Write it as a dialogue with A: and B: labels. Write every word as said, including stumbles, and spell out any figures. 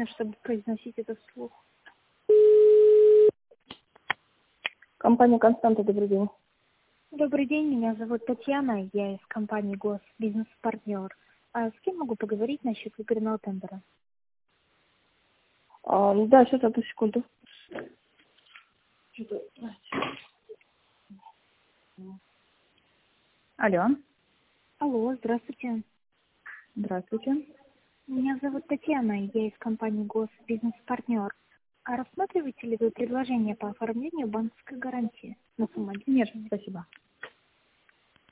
A: спокойно, чтобы произносить это вслух.
B: Компания «Константа», добрый день.
A: Добрый день, меня зовут Татьяна, я из компании «Госбизнес-партнер». А с кем могу поговорить насчет выигранного тендера?
B: А, да, сейчас, одну секунду. Алло,
A: Алло, здравствуйте.
B: здравствуйте.
A: Меня зовут Татьяна, я из компании «Госбизнес-партнер». А рассматриваете ли вы предложение по оформлению банковской гарантии на сумму?
B: Нет, спасибо.